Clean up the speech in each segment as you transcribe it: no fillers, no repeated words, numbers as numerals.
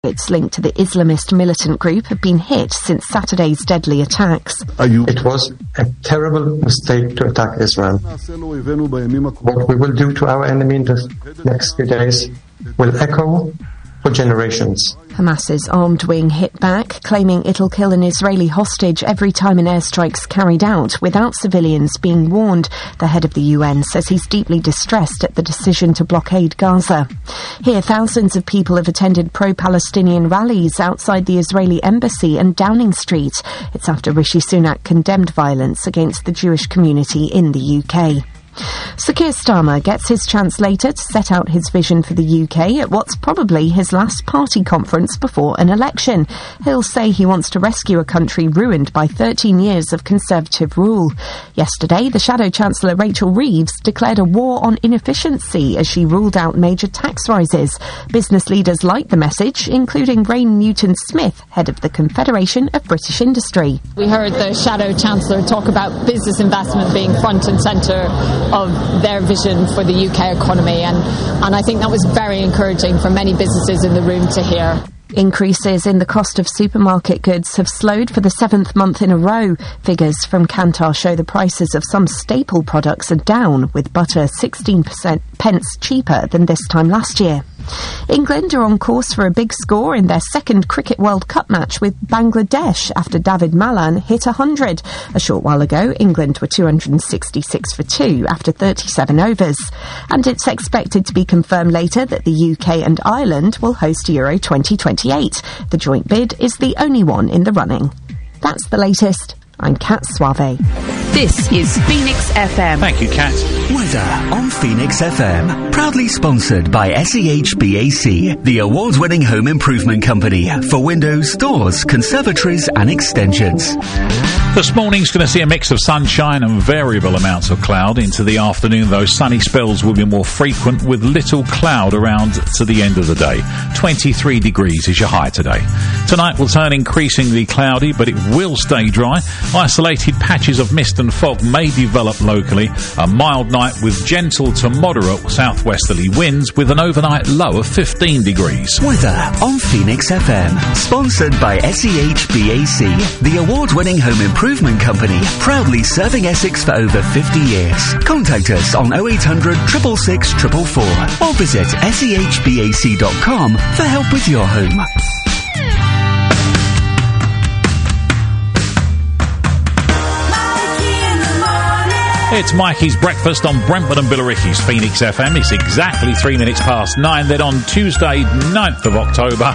It's linked to the Islamist militant group have been hit since Saturday's deadly attacks. It was a terrible mistake to attack Israel. What we will do to our enemy in the next few days will echo for generations. Hamas's armed wing hit back, claiming it'll kill an Israeli hostage every time an airstrike's carried out, without civilians being warned. The head of the UN says he's deeply distressed at the decision to blockade Gaza. Here, thousands of people have attended pro-Palestinian rallies outside the Israeli embassy and Downing Street. It's after Rishi Sunak condemned violence against the Jewish community in the UK. Sir Keir Starmer gets his chance later to set out his vision for the UK at what's probably his last party conference before an election. He'll say he wants to rescue a country ruined by 13 years of Conservative rule. Yesterday, the Shadow Chancellor Rachel Reeves declared a war on inefficiency as she ruled out major tax rises. Business leaders liked the message, including Rain Newton-Smith, head of the Confederation of British Industry. We heard the Shadow Chancellor talk about business investment being front and centre of their vision for the UK economy, and I think that was very encouraging for many businesses in the room to hear. Increases in the cost of supermarket goods have slowed for the 7th month in a row. Figures from Kantar show the prices of some staple products are down, with butter 16% cheaper than this time last year. England are on course for a big score in their second Cricket World Cup match with Bangladesh after David Malan hit 100. A short while ago, England were 266 for 2 after 37 overs. And it's expected to be confirmed later that the UK and Ireland will host Euro 2028. The joint bid is the only one in the running. That's the latest. I'm Kat Suave. This is Phoenix FM. Thank you, Kat. Weather on Phoenix FM. Proudly sponsored by SEHBAC, the award-winning home improvement company for windows, doors, conservatories and extensions. This morning's going to see a mix of sunshine and variable amounts of cloud. Into the afternoon, though, sunny spells will be more frequent with little cloud around to the end of the day. 23 degrees is your high today. Tonight will turn increasingly cloudy, but it will stay dry. Isolated patches of mist and fog may develop locally. A mild night with gentle to moderate southwesterly winds with an overnight low of 15 degrees. Weather on Phoenix FM. Sponsored by SEHBAC, the award-winning home improvement company, proudly serving Essex for over 50 years. Contact us on 0800 666 444 or visit sehbac.com for help with your home. It's Mikey's Breakfast on Brentford and Billericay's Phoenix FM. It's exactly 3 minutes past 9. Then on Tuesday 10th of October,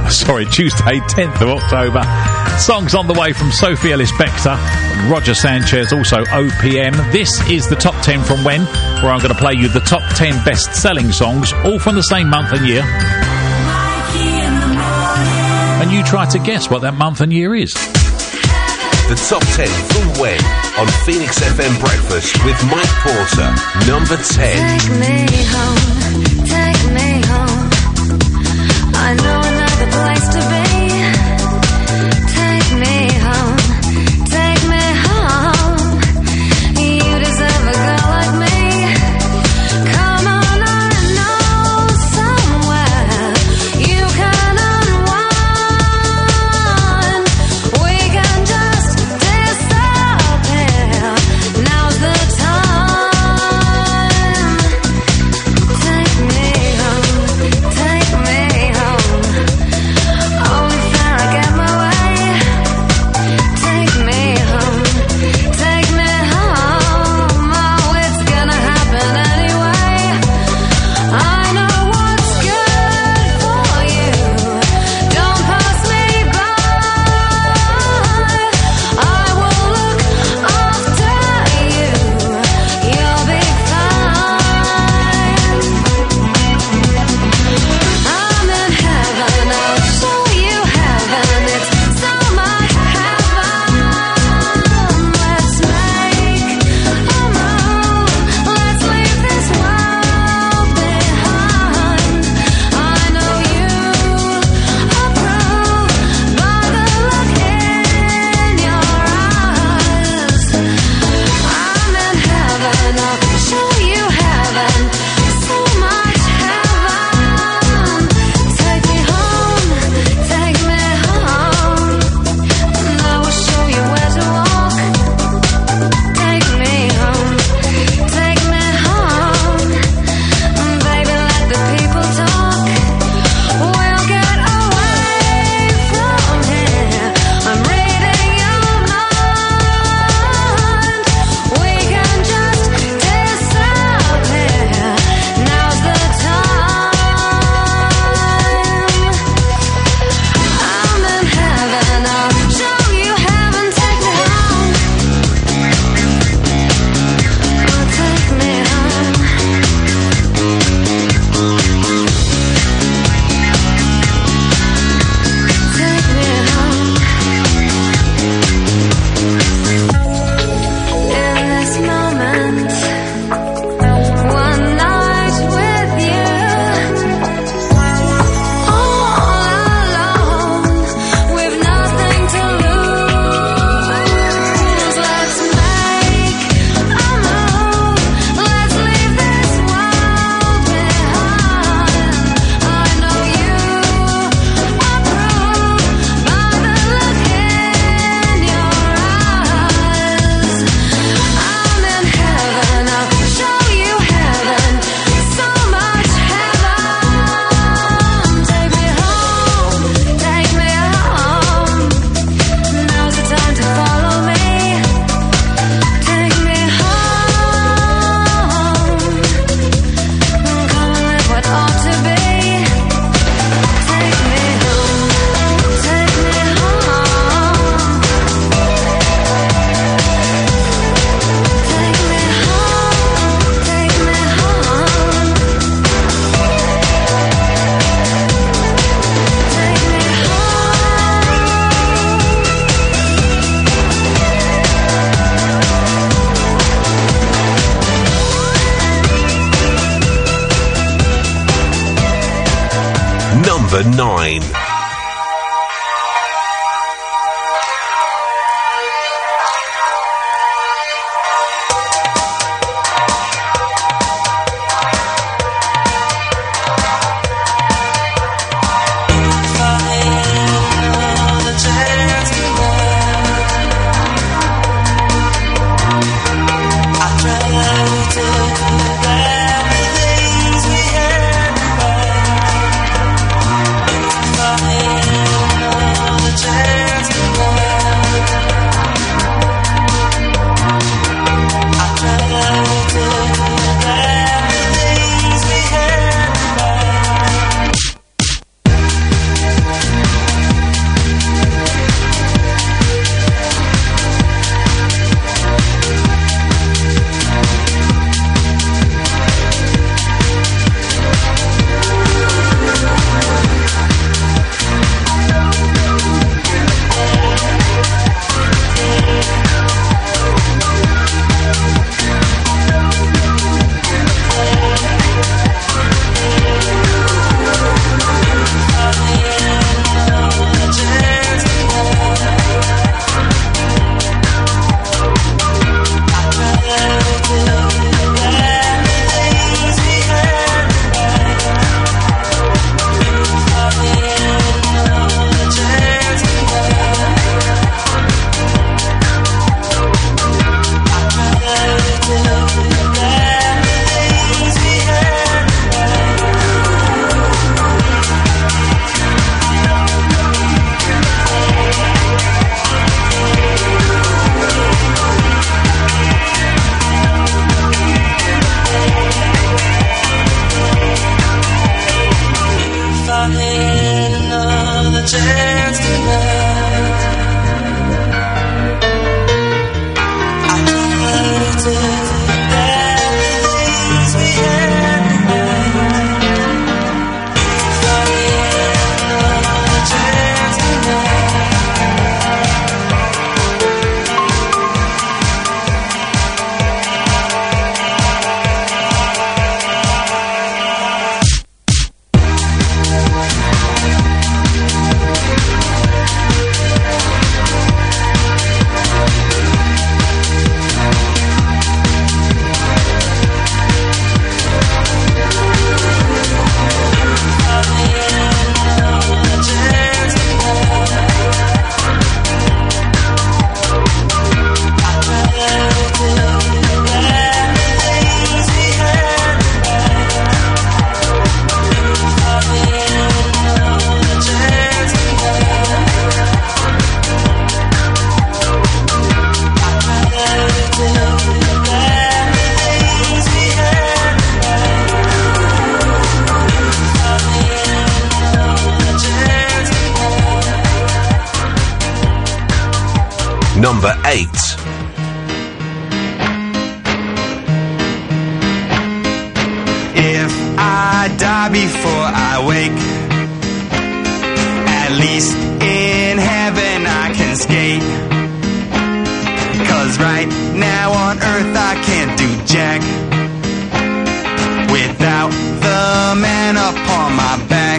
songs on the way from Sophie Ellis-Bextor, Roger Sanchez, also OPM. This is the Top 10 from When, where I'm going to play you the top 10 best-selling songs, all from the same month and year. And you try to guess what that month and year is. The Top 10 from When on Phoenix FM Breakfast with Mike Porter, number 10. Take me home, I know another place to be. Take me home, you deserve a girl like me. Come on, I know somewhere you can unwind. We can just disappear, now's the time. Take me home, number 9. Number 8. If I die before I wake, at least in heaven I can skate. 'Cause right now on earth I can't do jack without the man upon my back.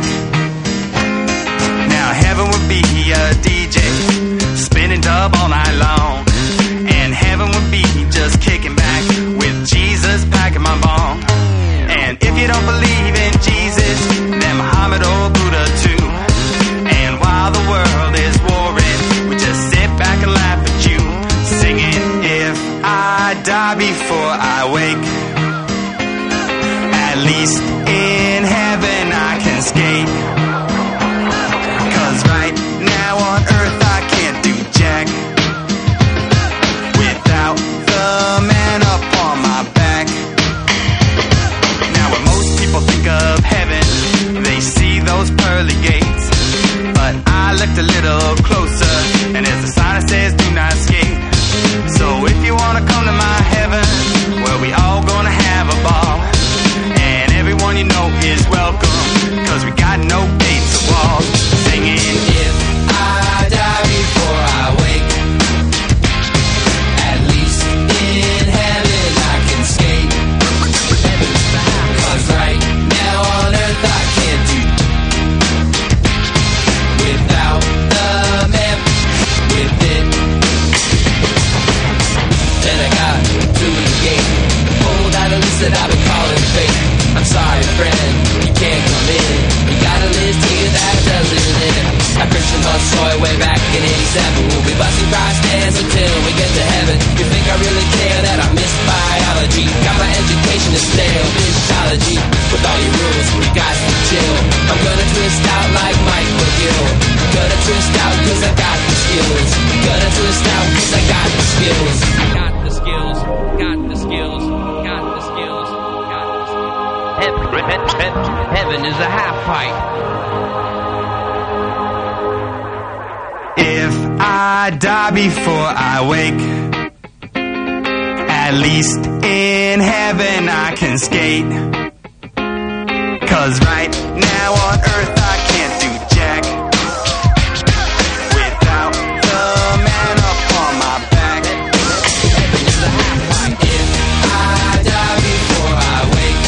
Now heaven would be a DJ spinning dub all night long, and heaven would be just kicking back with Jesus packing my bong. And if you don't believe in Jesus, then Muhammad or Buddha too. And while the world is warring, we just sit back and laugh at you, singing, if I die before I wake, at least in heaven I can skate. 'Cause right now on earth I can't do jack oceans on soil way back in 87. We'll be busting past stands until we get to heaven. You think I really care that I miss biology? Got my education is stale, physiology. With all your rules, we got to chill. I'm gonna twist out like Mike McGill. Gonna twist out cause I got the skills. Gonna twist out cause I got the skills. Got the skills, got the skills, got the skills, got the skills. Heaven is a half pipe. If I die before I wake, at least in heaven I can skate. 'Cause right now on earth I can't do jack without the man up on my back. Heaven is a half pipe. If I die before I wake,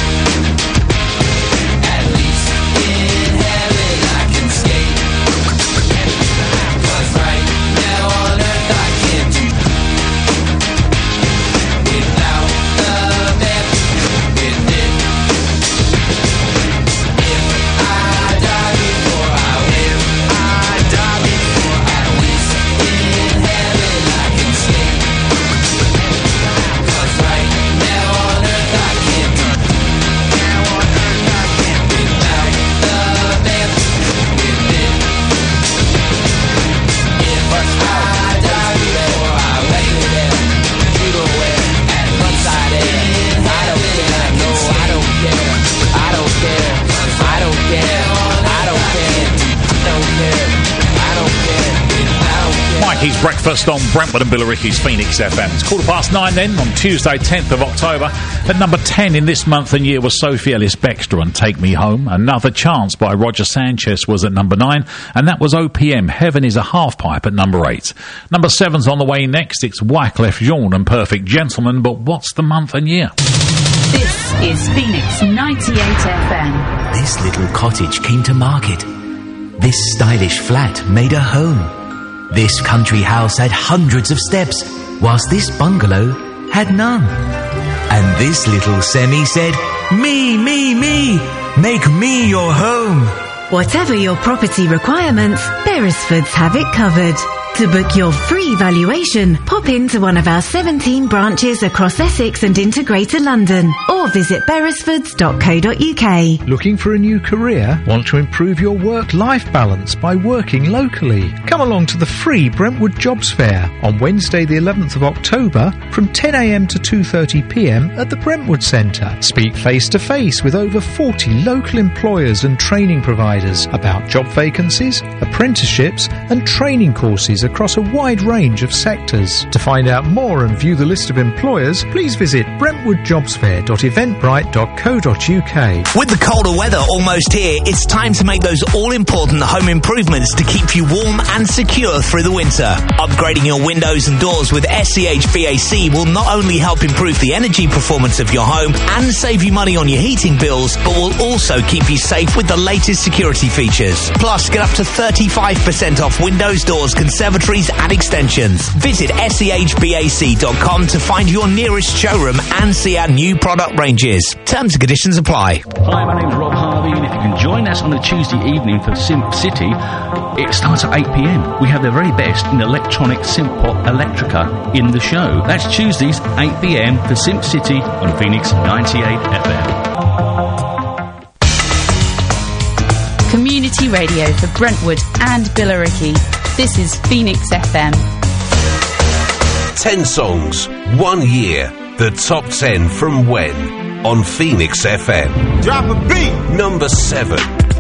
at least in heaven I can skate. Heaven is a half pipe. 'Cause right now on earth I can't do without the man with it. If I die before I wake, I die before at least in heaven I can skate. 'Cause right now on earth I can't do without the man with it. If I die before I wake, you don't wear at one side in. I don't care, no, I don't care. I don't care, I don't care, I don't care, I don't care, I don't care, I don't care. Mikey's Breakfast on Brentwood and Billericay's Phoenix FM. It's 9:15 then on Tuesday 10th of October. At number 10 in this month and year was Sophie Ellis-Bextor and Take Me Home. Another Chance by Roger Sanchez was at number 9, and that was OPM, Heaven is a Half Pipe at number 8. Number 7's on the way next. It's Wyclef Jean and Perfect Gentleman, but what's the month and year? This is Phoenix 98 FM. This little cottage came to market. This stylish flat made a home. This country house had hundreds of steps, whilst this bungalow had none. And this little semi said, me, make me your home. Whatever your property requirements, Beresfords have it covered. To book your free valuation, pop into one of our 17 branches across Essex and into Greater London, or visit beresfords.co.uk. Looking for a new career? Want to improve your work-life balance by working locally? Come along to the free Brentwood Jobs Fair on Wednesday the 11th of October from 10 a.m. to 2:30 p.m. at the Brentwood Centre. Speak face-to-face with over 40 local employers and training providers about job vacancies, apprenticeships and training courses across a wide range of sectors. To find out more and view the list of employers, please visit brentwoodjobsfair.eventbrite.co.uk. With the colder weather almost here, it's time to make those all-important home improvements to keep you warm and secure through the winter. Upgrading your windows and doors with SCHBAC will not only help improve the energy performance of your home and save you money on your heating bills, but will also keep you safe with the latest security features. Plus, get up to 35% off windows, doors, conservatories and extensions. Visit SCHBAC.com to find your nearest showroom and see our new product ranges. Terms and conditions apply. Hi, my name's Rob Harvey, and if you can join us on a Tuesday evening for Simp City, it starts at 8 p.m. We have the very best in electronic synth pop electrica in the show. That's Tuesdays, 8 p.m. for Simp City on Phoenix 98 FM. Community radio for Brentwood and Billericay. This is Phoenix FM. 10 songs, 1 year. The top 10 from when on Phoenix FM. Drop a beat. Number 7.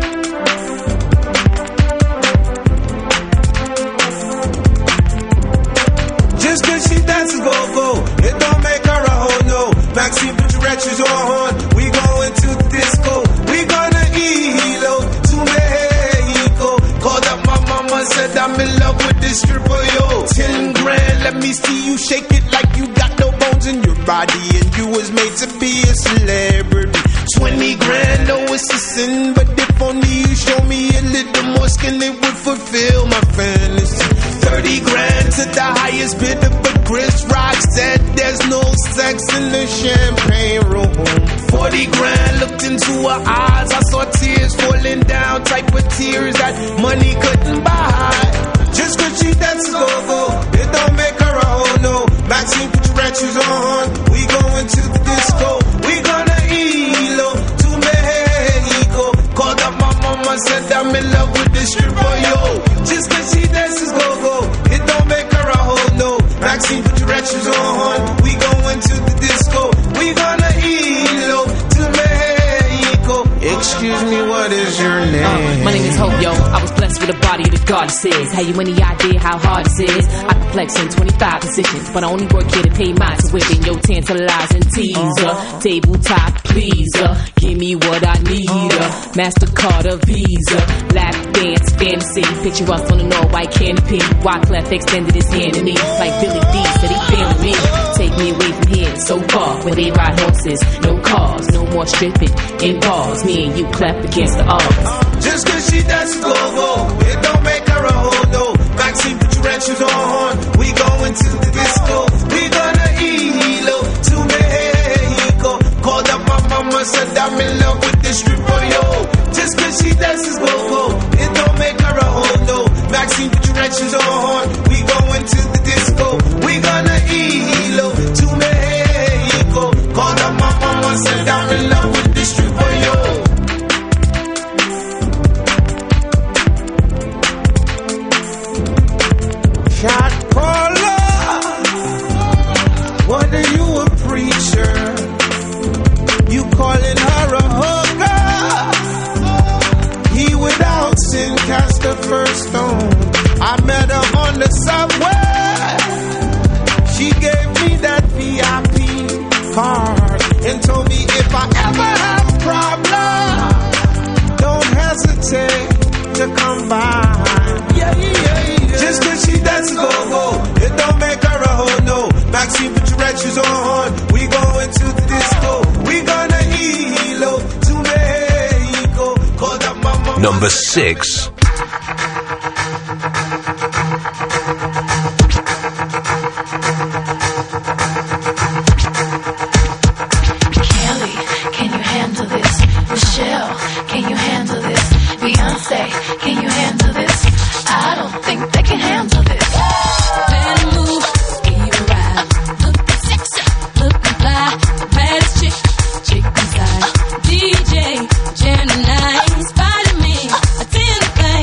Just cause she dances go-go, it don't make her a hoe, no. Maxine put your wretches on horn. We going to the disco. We gonna ELO to Mexico. Called up my mama, said I'm in love with this stripper, yo. 10 grand, let me see you shake it like you got no bones in your body. And you was made to be a celebrity. 20 grand, no, it's a sin. But if only you show me a little more skin, it would fulfill my fantasy. 30 grand to the highest bidder, but Chris Rock said there's no sex in the champagne room. 40 grand, looked into her eyes, I saw tears falling down, type of tears that money couldn't buy. cause she dances go-go. It don't make her a hoe, no. Maxine, put your ratchets on. We going to the disco. We gonna ELO to Mexico. Called up my mama, said I'm in love with this stripper, yo. Just cause she dances go-go, it don't make her a hoe, no. Maxine, put your ratchets on. We going to the disco. We gonna ELO to Mexico. Excuse me, what is your name? My name is Hope, yo. I was blessed with a body the goddess is. Have you any idea how hard this is? I can flex in 25 positions, but I only work here to pay my tuition. Yo, tantalizing teaser, tabletop pleaser. Give me what I need, MasterCard or Visa. Lap dance fantasy, picture us on a all-white canopy. Wyclef extended his hand to me, like Billy D said he feeling me. Take me away from here, so far, where they ride horses. No cars, no more stripping in bars. Me and you clap against the odds. Just cause she dances go-go, it don't make her a hoe, no. Maxine, put your ratchets on. We going to the disco. We gonna ELO to Mexico. Called up my mama, said I'm in love with this stripper, yo. Just cause she dances go-go, it don't make her a hoe, no. Maxine, put your ratchets on. We going to the disco. We gonna ELO to Mexico. Called up my mama, said I'm in love with this stripper, yo. Shot caller, what are you a preacher? You calling her a hooker? He without sin cast the first stone. I met her on the subway. She gave me that VIP card and told me if I ever have a problem, don't hesitate to come by. Yeah. Just cause she dances go-go, it don't make her a hoe, no. Maxine, put your ratchets on. We going to the disco. We gonna ELO to Mexico. Called up my mama. Number 6. Kelly, can you handle this? Michelle, can you handle this? Beyonce, can you handle this? I don't think they can handle this. Better move, give you a ride. Looking sexy, looking fly. Baddest chick inside. DJ, Gemini, Spider-Man, a 10 thing.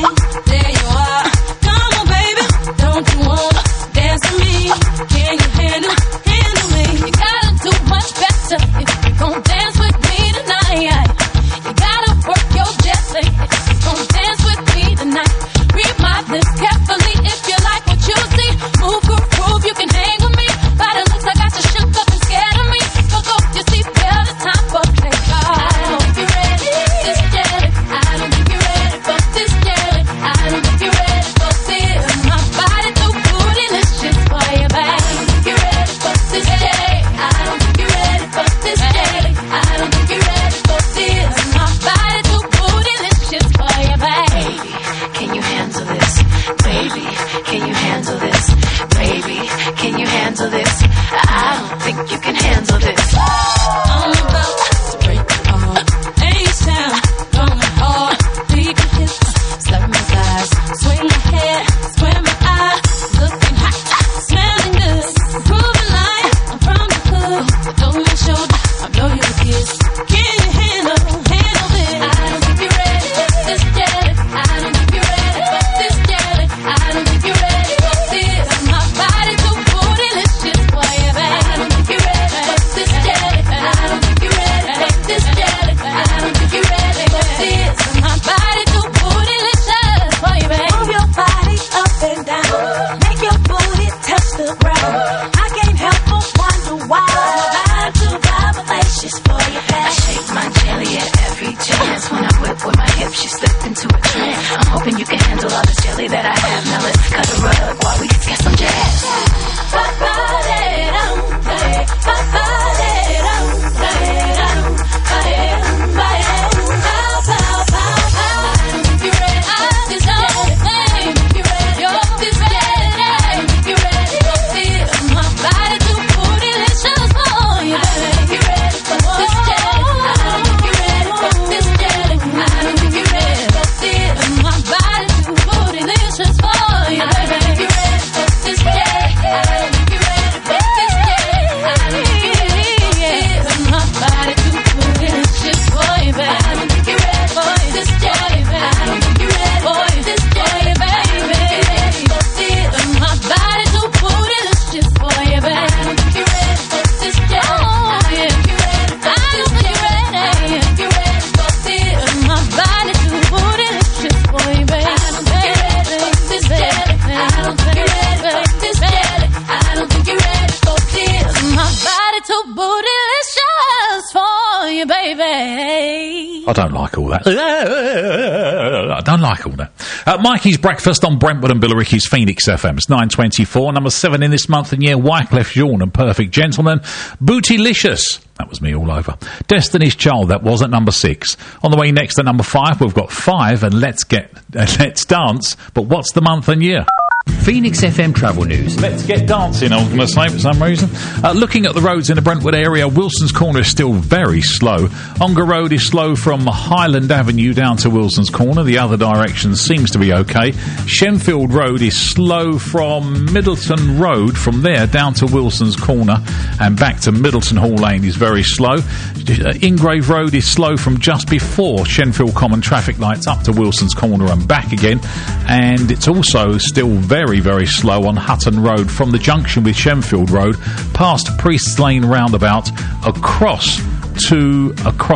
I don't like all that. I don't like all that. Mikey's Breakfast on Brentwood and Billericay's Phoenix FM. It's 9:24. Number 7 in this month and year, Wyclef Jean and Perfect Gentleman. Bootylicious. That was me all over. Destiny's Child, that was at number 6. On the way next at number 5, we've got 5 and Let's Dance. But what's the month and year? Phoenix FM travel news. Let's get dancing, I was going to say, for some reason. Looking at the roads in the Brentwood area, Wilson's Corner is still very slow. Ongar Road is slow from Highland Avenue down to Wilson's Corner. The other direction seems to be okay. Shenfield Road is slow from Middleton Road, from there down to Wilson's Corner and back to Middleton Hall Lane is very slow. Ingrave Road is slow from just before Shenfield Common traffic lights up to Wilson's Corner and back again. And it's also still very, very slow on Hutton Road from the junction with Shenfield Road past Priest's Lane roundabout across to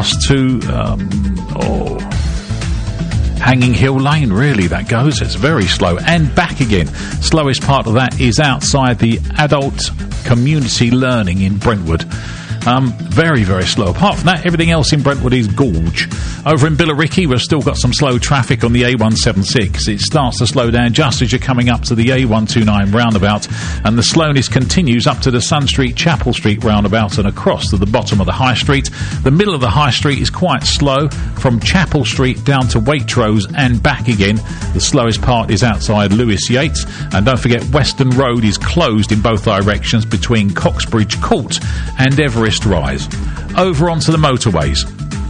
Hanging Hill Lane, really, that goes. It's very slow. And back again. Slowest part of that is outside the adult community learning in Brentwood. Very, very slow. Apart from that, everything else in Brentwood is gorge. Over in Billericay, we've still got some slow traffic on the A176. It starts to slow down just as you're coming up to the A129 roundabout, and the slowness continues up to the Sun Street, Chapel Street roundabout and across to the bottom of the High Street. The middle of the High Street is quite slow from Chapel Street down to Waitrose and back again. The slowest part is outside Lewis Yates. And don't forget, Western Road is closed in both directions between Coxbridge Court and Everest Rise. Over onto the motorways.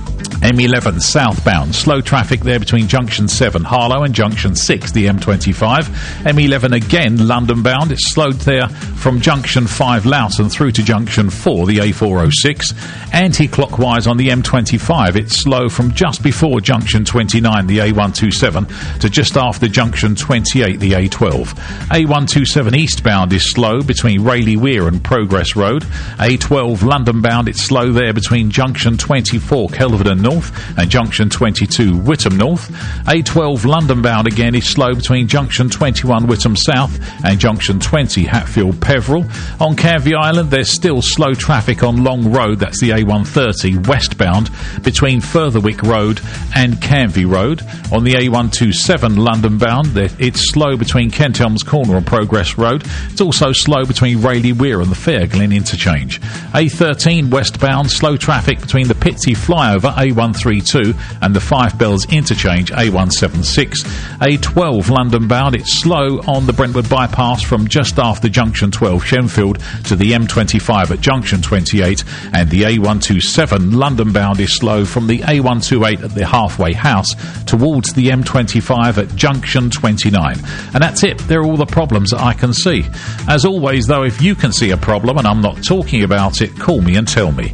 M11 southbound, slow traffic there between Junction 7 Harlow and Junction 6, the M25. M11 again, London bound, it's slowed there from Junction 5 Loughton through to Junction 4, the A406. Anti-clockwise on the M25, it's slow from just before Junction 29, the A127, to just after Junction 28, the A12. A127 eastbound is slow between Rayleigh Weir and Progress Road. A12 London bound, it's slow there between Junction 24 Kelvedon North and Junction 22 Whittam North. A12 London bound again is slow between Junction 21 Whittam South and Junction 20 Hatfield Peveril. On Canvey Island there's still slow traffic on Long Road, that's the A130 westbound between Furtherwick Road and Canvey Road. On the A127 London bound it's slow between Kent Elms Corner and Progress Road. It's also slow between Rayleigh Weir and the Fairglen interchange. A13 westbound, slow traffic between the Pitsea flyover A132 and the Five Bells interchange A176. A12 London bound, it's slow on the Brentwood bypass from just after Junction 12 Shenfield to the M25 at Junction 28, and the A127 London bound is slow from the A128 at the halfway house towards the M25 at Junction 29. And that's it. They're all the problems that I can see. As always though, if you can see a problem and I'm not talking about it, call me and tell me.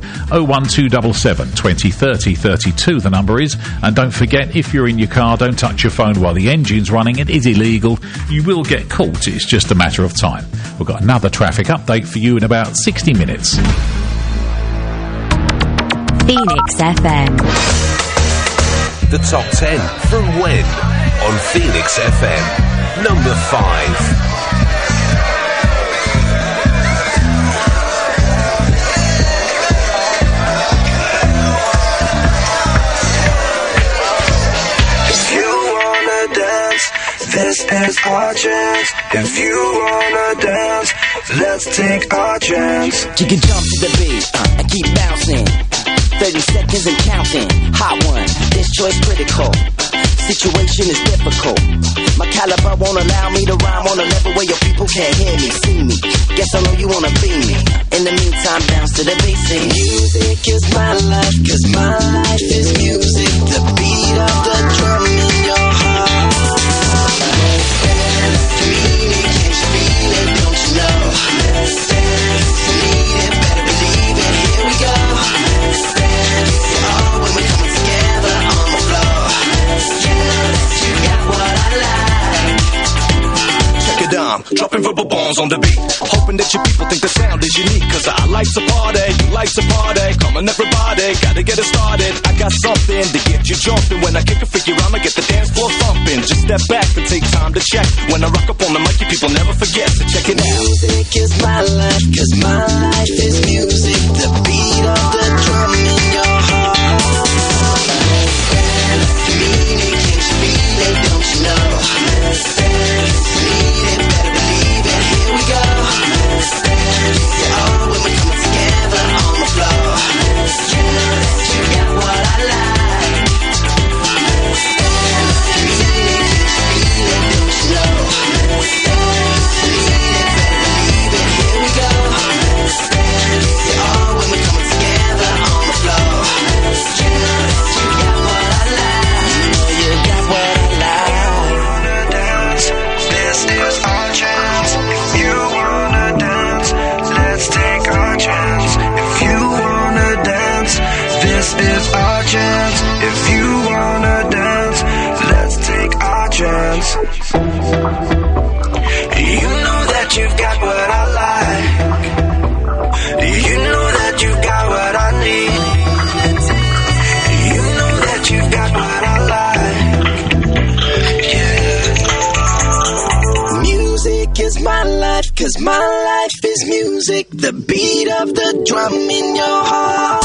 01277 20 30 32 the number is. And don't forget, if you're in your car, don't touch your phone while the engine's running. It is illegal. You will get caught. It's just a matter of time. We've got another traffic update for you in about 60 minutes. Phoenix FM. The top 10 from when on Phoenix FM. Number 5. This is our chance. If you wanna dance, let's take our chance. You can jump to the beat and keep bouncing. 30 seconds and counting. Hot one, this choice critical. Situation is difficult. My caliber won't allow me to rhyme on a level where your people can't hear me, see me. Guess I know you wanna be me. In the meantime, bounce to the basics. Music is my life, 'cause my life is music. The beat of the drum in your heart. Let's dance, communication, feel it, don't you know? Let's dance, need it, better believe it, here we go. Let's dance, oh, when we're coming together on the floor. Let's dance, you got what I like. Check it down, dropping verbal bombs on the beat. Hoping that your people think the sound is unique. 'Cause I like to party, you like to party. Come on everybody, gotta get it started. I got something to get you jumping. When I kick a freaky rhyme, I get the dance floor thumping. Just step back and take time to check. When I rock up on the mic, you people never forget. So check it out. Music is my life, 'cause my life is music. The beat of the drum in your heart. Let's my life, 'cause my life is music, the beat of the drum in your heart.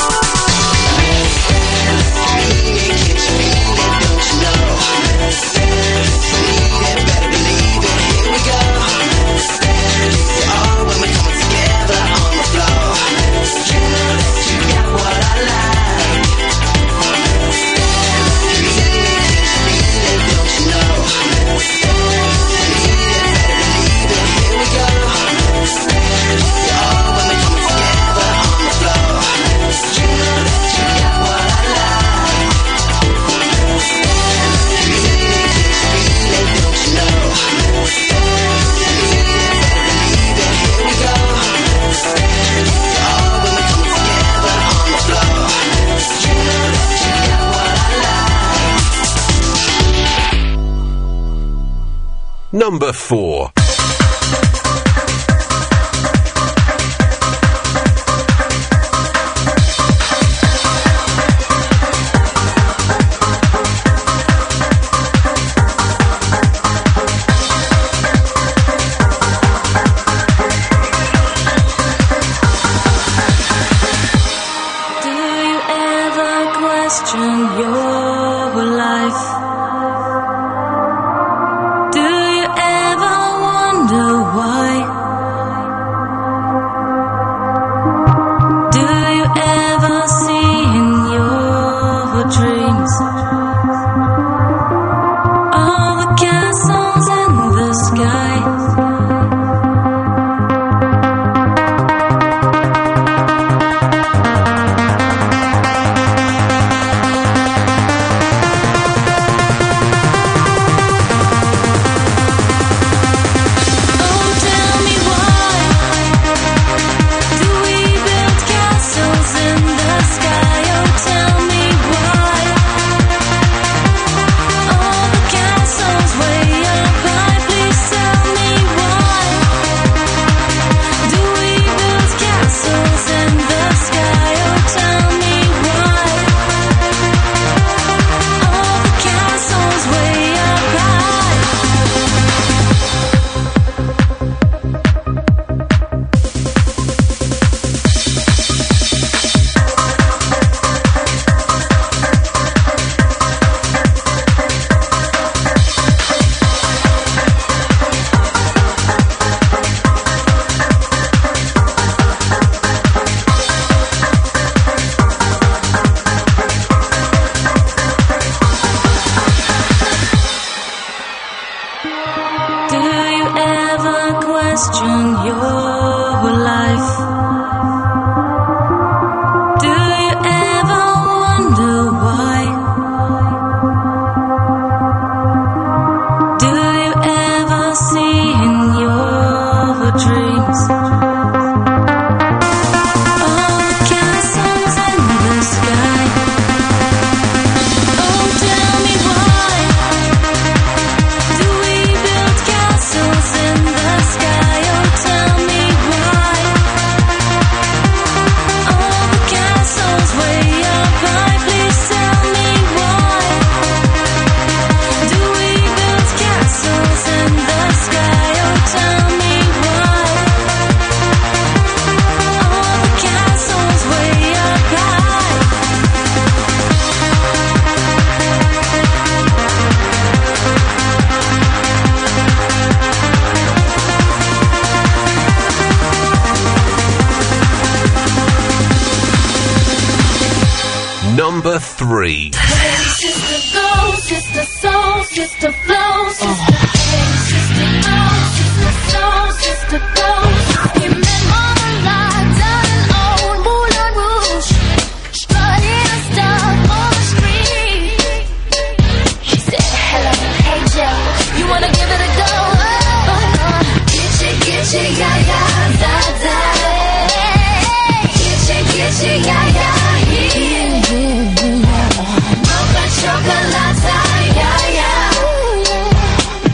Number 4. Number 3. Sister go, sister soul, sister flow, sister hey, sister go, sister soul, sister go. You met Mama Liza and old Moulin Rouge, strutting her stuff on the street. She said, hello, hey Joe, you wanna give it a go? Get you, yeah, yeah, da, da. Get you, yeah, yeah, yeah. Chocolate, yeah, yeah.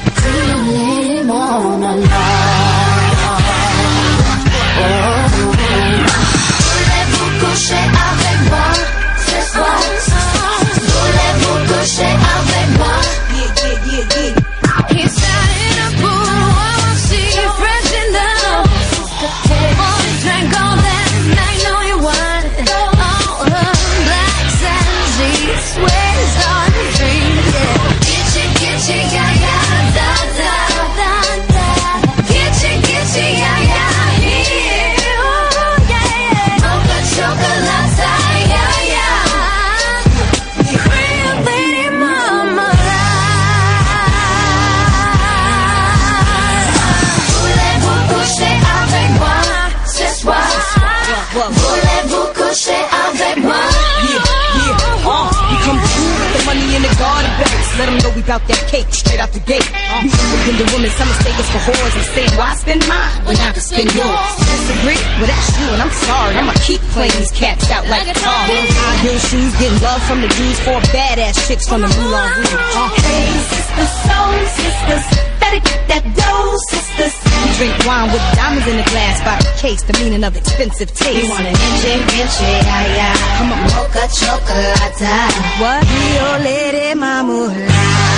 let them know we bout that cake straight out the gate. You independent women, some mistake us for whores and saying, why spend mine when I can spend yours? Disagree? Well, that's you, and I'm sorry. I'ma keep playing these cats out like guitar. High heel shoes, getting love from the dudes, 4 badass chicks from the Moulin Rouge. Hey, sisters, soul sisters, better get that dough, sisters. We drink wine with diamonds in the glass by the case, the meaning of expensive taste. You want an inche, yeah, yeah. Come on, mocha chocolate. What? Rio Lady Mamula.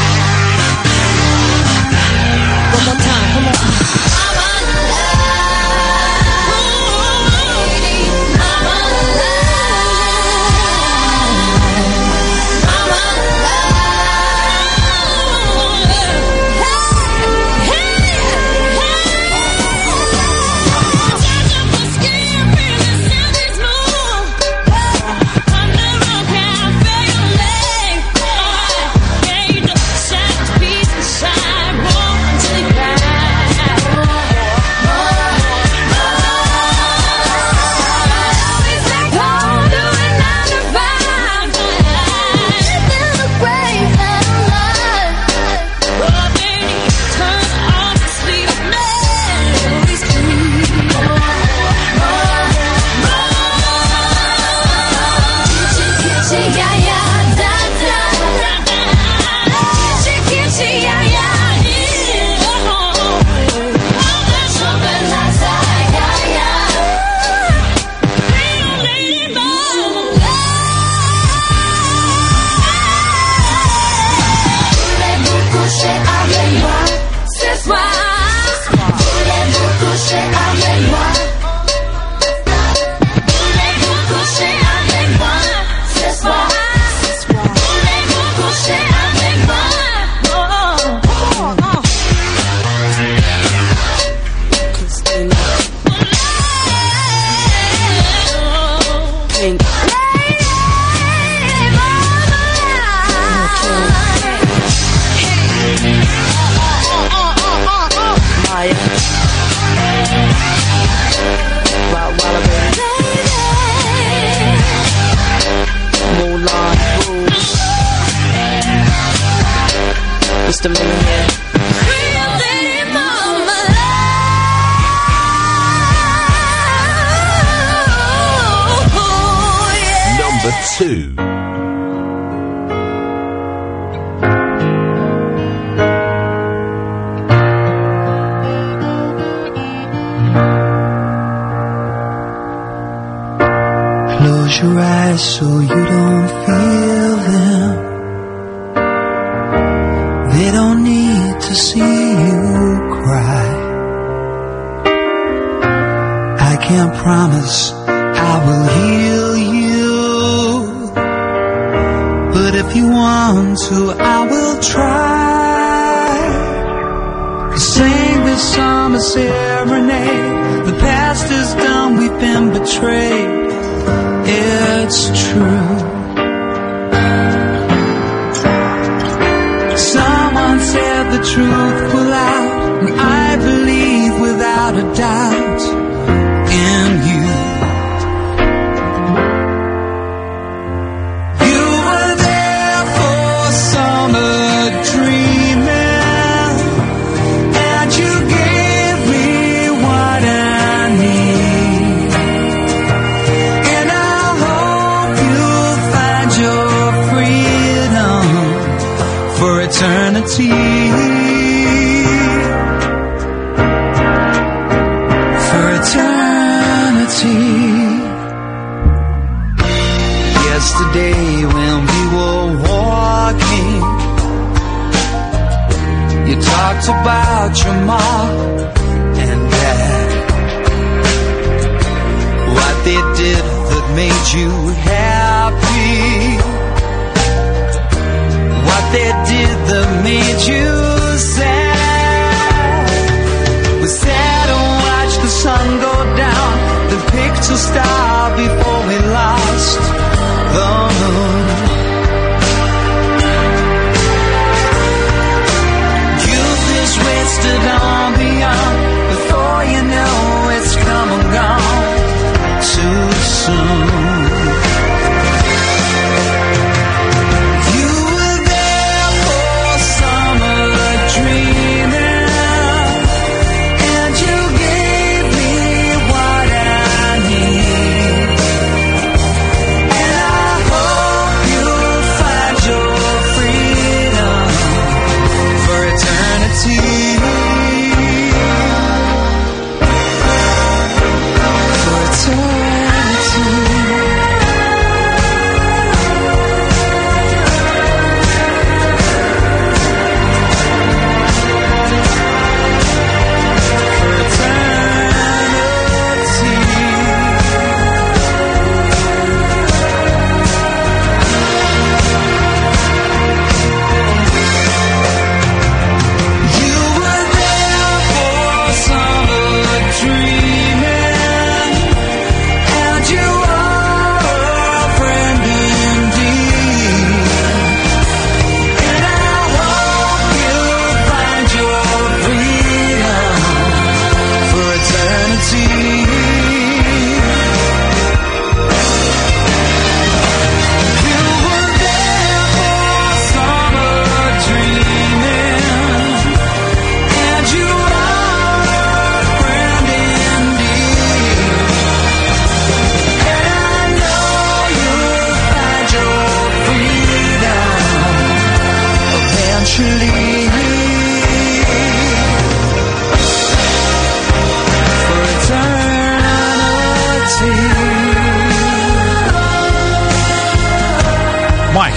One more time, come on. Mr. Millionaire. Number 2. Close your eyes so you don't feel them. They don't need to see you cry. I can't promise I will heal you, but if you want to, I will try. Sing this summer serenade. The past is done, we've been betrayed. It's true. Someone said the truth will out, and I believe without a doubt in you. You were there for summer dreaming, and you gave me what I need. And I hope you'll find your freedom for eternity. For eternity. Yesterday when we were walking, you talked about your mom and dad, what they did that made you happy, what they did that made you sad. We sat and watched the sun go down, the picture star before we lost the moon. Youth is wasted on the young, before you know it's come and gone too soon. You were there for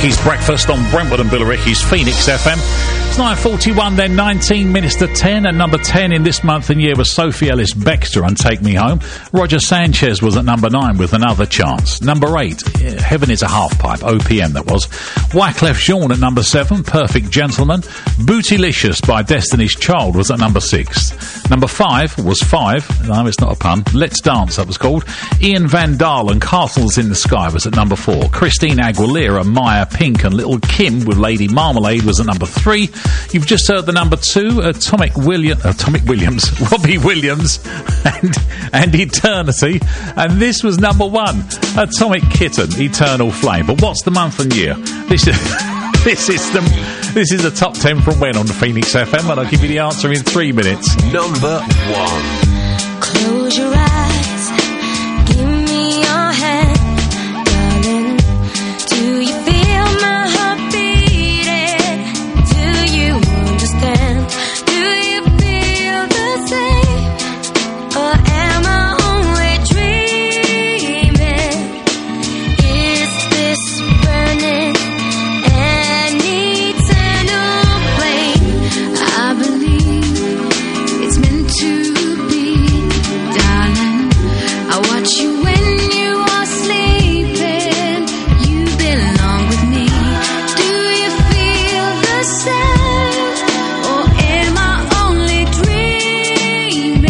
Mikey's Breakfast on Brentwood and Billericay's Phoenix FM. It's 9:41 then, 19 minutes to 10. At number 10 in this month and year was Sophie Ellis-Bextor and Take Me Home. Roger Sanchez was at number 9 with Another Chance. Number 8, Heaven is a Half-Pipe, OPM that was. Wyclef Jean at number 7, Perfect Gentleman. Bootylicious by Destiny's Child was at number 6. Number 5 was 5, no, it's not a pun, Let's Dance that was called. Ian Van Dahl and Castles in the Sky was at number 4. Christina Aguilera, Maya Pink and Little Kim with Lady Marmalade was at number 3. You've just heard the number 2, Atomic Williams, Robbie Williams and Eternity. And this was number 1, Atomic Kitten, Eternal Flame. But what's the month and year? This is the top 10 from when on the Phoenix FM, and I'll give you the answer in 3 minutes. Number 1. Close your eyes, give me your hand, darling. Do you feel my heart beating? Do you understand? Do you feel the same? Or am I only dreaming? Is this burning an eternal flame? I believe it's meant to be, darling. I watch you when you are sleeping. You belong with me. Do you feel the same? Or am I only dreaming?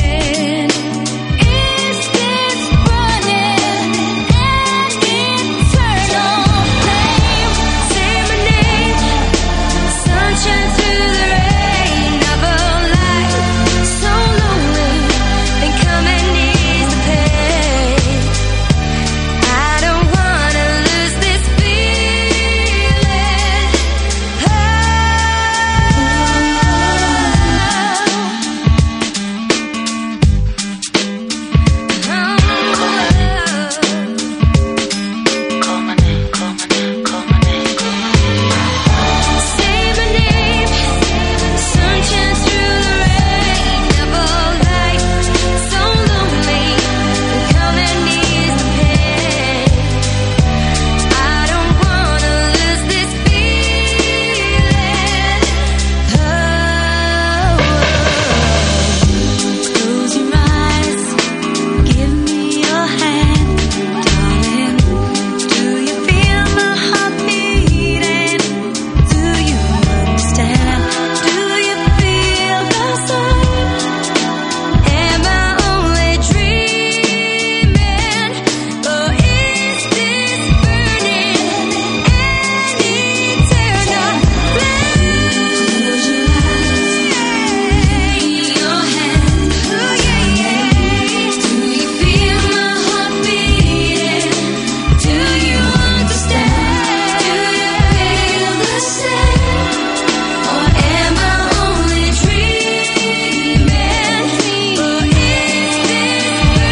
Is this burning an eternal flame? Say my name, sunshine through the rain of a life so lonely, then come and ease the pain. I don't wanna lose this feeling. Say my name, sunshine through the rain of a life so lonely, then come and ease the pain. I don't wanna lose this feeling. Close your eyes, give me your hand, darling. Do you feel my heart beating? Do you understand? Do you feel the same? Am I only dreaming? Or is this burning an eternal flame? Close your eyes, your hand, oh yeah. Do you feel my heart beating? Do you understand? Do you feel the same? Or am I only dreaming? Or is this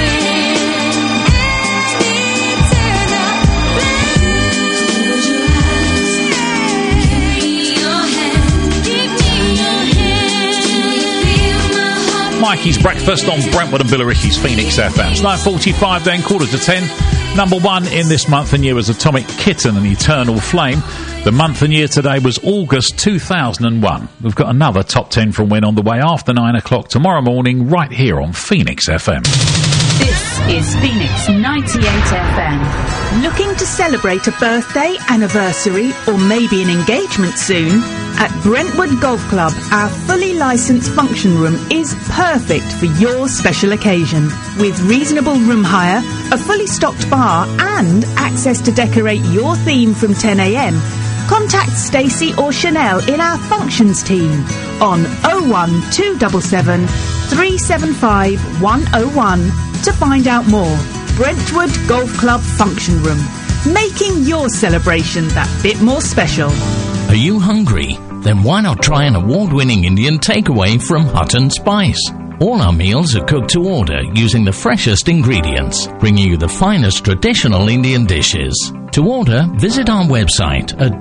Mikey's Breakfast on Brentwood and Billericay's Phoenix FM. It's 9:45 then, quarter to 10. Number 1 in this month and year was Atomic Kitten and Eternal Flame. The month and year today was August 2001. We've got another top 10 from when on the way after 9 o'clock tomorrow morning right here on Phoenix FM. This is Phoenix 98 FM. Looking to celebrate a birthday, anniversary, or maybe an engagement soon? At Brentwood Golf Club, our fully licensed function room is perfect for your special occasion. With reasonable room hire, a fully stocked bar, and access to decorate your theme from 10 a.m, contact Stacey or Chanel in our functions team on 01277 375 101 to find out more. Brentwood Golf Club Function Room, making your celebration that bit more special. Are you hungry? Then why not try an award-winning Indian takeaway from Hutton Spice? All our meals are cooked to order using the freshest ingredients, bringing you the finest traditional Indian dishes. To order, visit our website at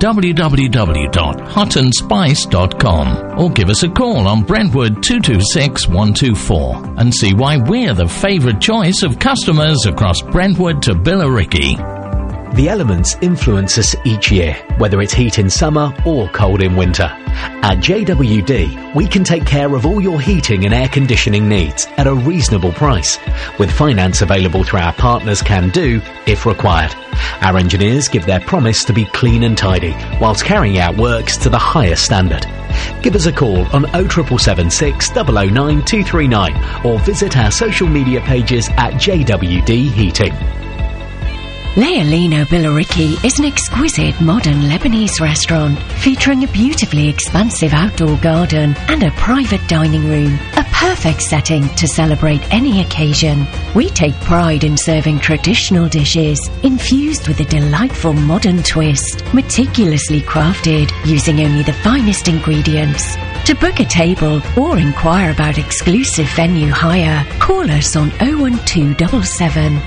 www.huttonspice.com or give us a call on Brentwood 226 124 and see why we're the favourite choice of customers across Brentwood to Billericay. The elements influence us each year, whether it's heat in summer or cold in winter. At JWD, we can take care of all your heating and air conditioning needs at a reasonable price, with finance available through our partners Can Do if required. Our engineers give their promise to be clean and tidy, whilst carrying out works to the highest standard. Give us a call on 07776 009 239 or visit our social media pages at JWD Heating. Leolino Billericay is an exquisite modern Lebanese restaurant featuring a beautifully expansive outdoor garden and a private dining room, a perfect setting to celebrate any occasion. We take pride in serving traditional dishes infused with a delightful modern twist, meticulously crafted using only the finest ingredients. To book a table or inquire about exclusive venue hire, call us on 01277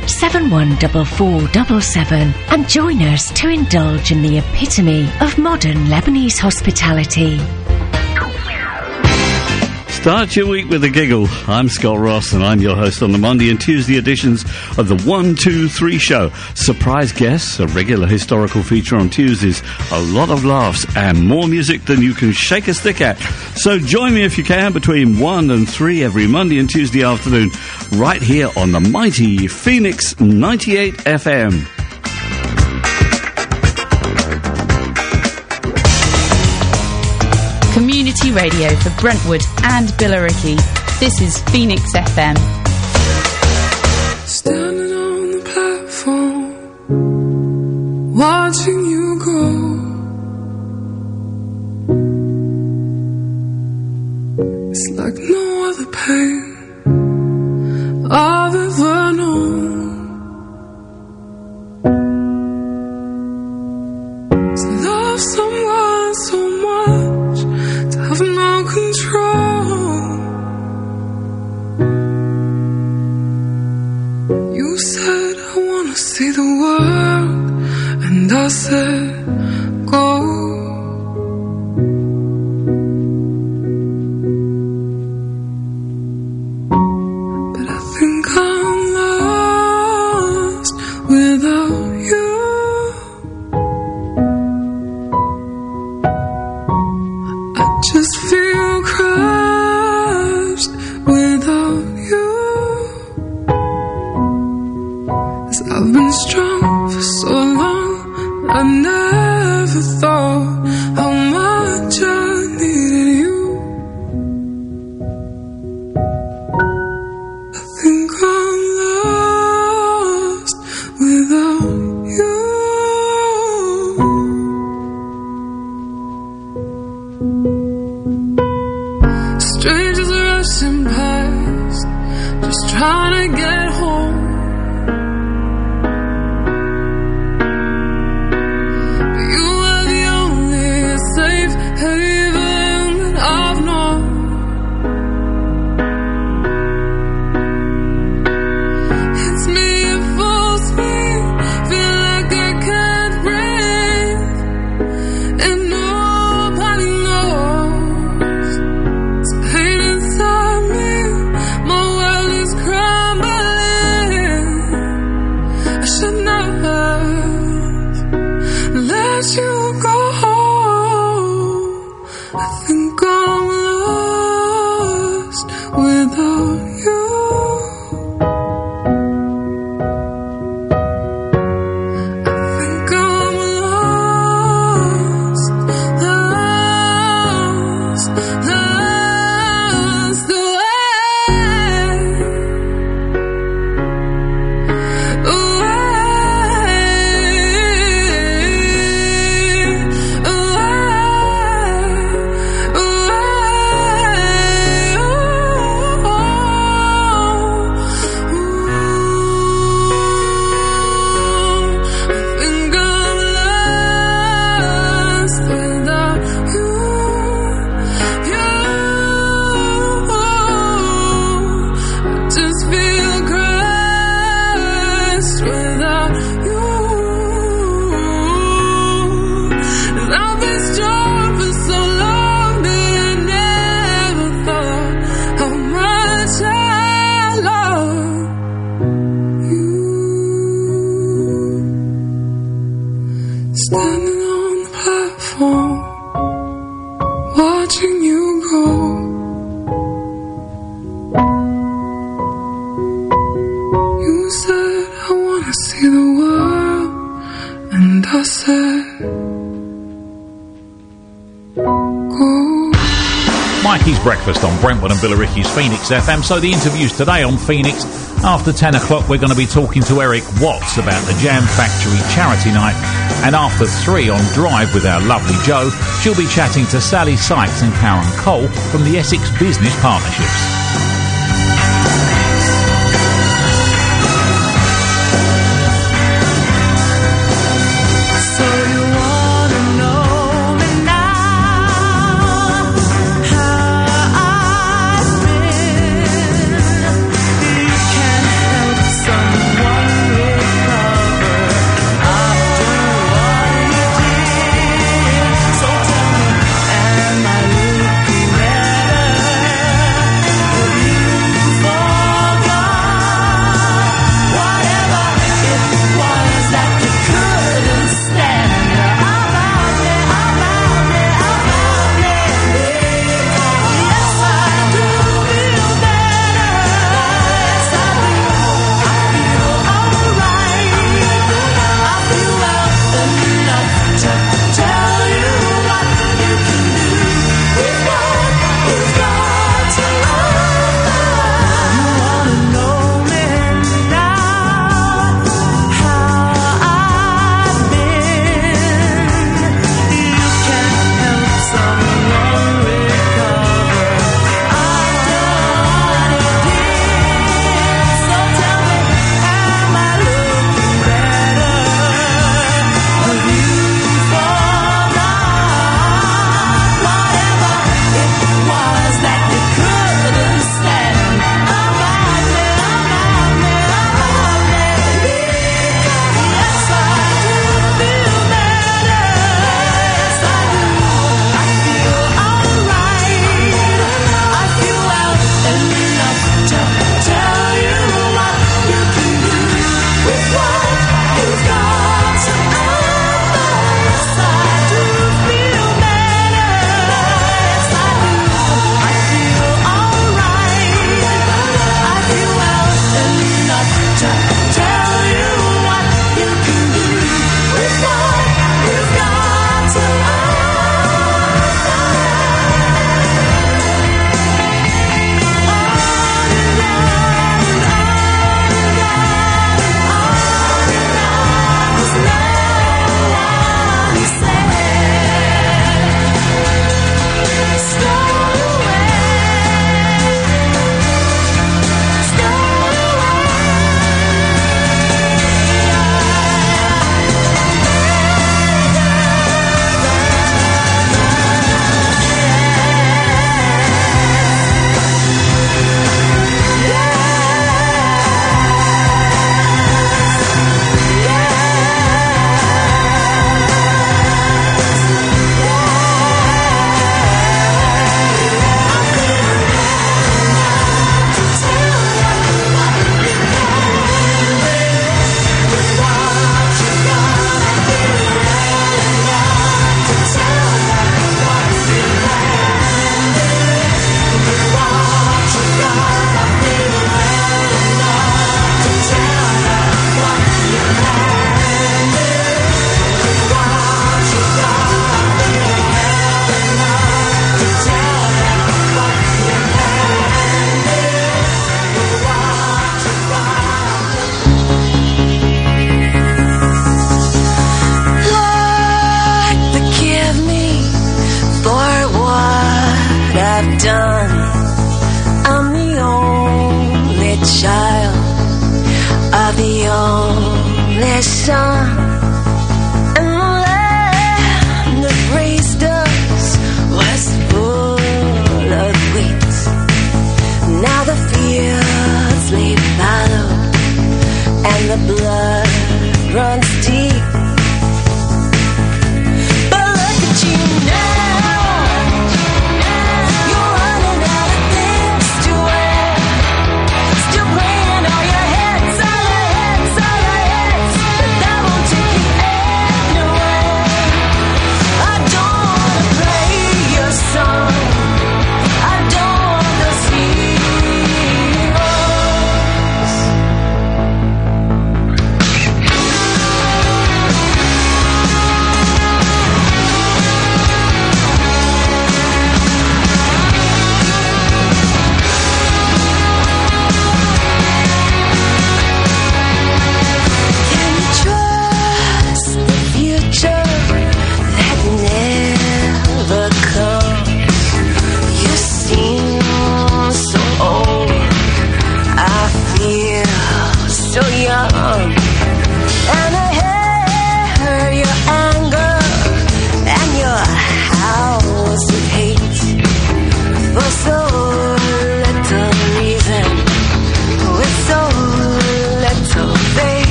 714477 and join us to indulge in the epitome of modern Lebanese hospitality. Start your week with a giggle. I'm Scott Ross and I'm your host on the Monday and Tuesday editions of the 1, 2, 3 show. Surprise guests, a regular historical feature on Tuesdays, a lot of laughs and more music than you can shake a stick at. So join me if you can between 1 and 3 every Monday and Tuesday afternoon right here on the mighty Phoenix 98 FM. Community radio for Brentwood and Billericay. This is Phoenix FM. Standing on the platform, watching you go. It's like no other pain I've ever known. To love someone so much, to have no control. You said I wanna see the world, and I said go. But I think I'm lost without you. I just feel crushed without you. 'Cause I've been strong for so long, I never thought how much I needed you. I think I'm lost without you. Strangers rushing past, just trying to get home. But you are the only safe haven that I've known. It's me at full speed, feel like I can't breathe, and nobody knows. It's pain inside me, my world is crumbling. see the world and I said, go. Mikey's Breakfast on Brentwood and Billericay's Phoenix FM. So the interviews today on Phoenix. After 10 o'clock, we're going to be talking to Eric Watts about the Jam Factory Charity Night. And after 3 on Drive with our lovely Jo, she'll be chatting to Sally Sykes and Karen Cole from the Essex Business Partnerships.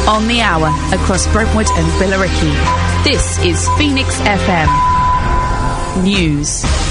On the hour, across Brentwood and Billericay. This is Phoenix FM News.